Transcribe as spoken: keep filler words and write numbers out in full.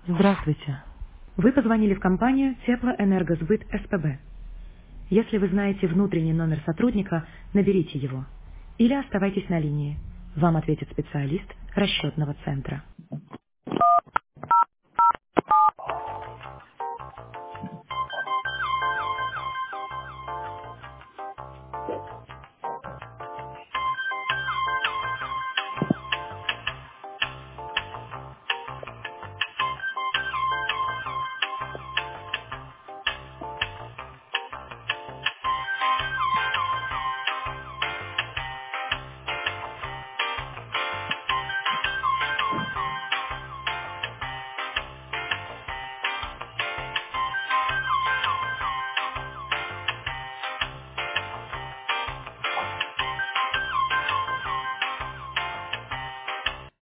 Здравствуйте. Вы позвонили в компанию Теплоэнергосбыт СПБ. Если вы знаете внутренний номер сотрудника, наберите его. Или оставайтесь на линии. Вам ответит специалист расчетного центра.